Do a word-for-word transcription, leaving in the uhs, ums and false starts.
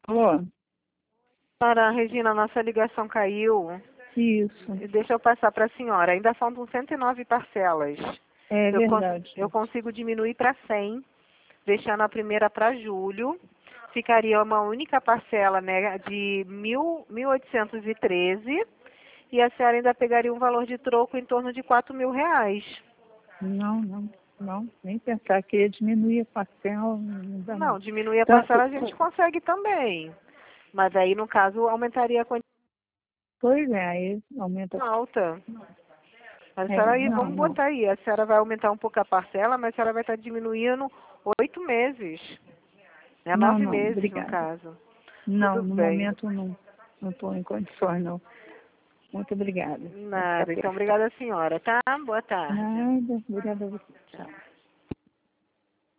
Alô? Senhora Regina, nossa ligação caiu. Isso. E deixa eu passar para a senhora. Ainda faltam cento e nove parcelas. É eu, cons verdade. eu consigo diminuir para cem, deixando a primeira para julho. Ficaria uma única parcela, né, de mil, mil oitocentos e treze. E a senhora ainda pegaria um valor de troco em torno de quatro mil reais. Não, não, não. Nem pensar que ia diminuir a parcela. Não dá, não. Não, diminuir a Tanto, parcela a gente consegue também. Mas aí, no caso, aumentaria a quantidade pois é, aí aumenta. alta. A É, senhora aí, não, vamos não. botar aí, a senhora vai aumentar um pouco a parcela, mas a senhora vai estar diminuindo oito meses. É Não, nove não, meses, no obrigada. caso. Não, Tudo no bem. momento não não estou em condições, não. Muito obrigada. Vai ficar Nada. Então, apertado. obrigada, senhora, tá? Boa tarde. Nada, obrigada a você. Tchau.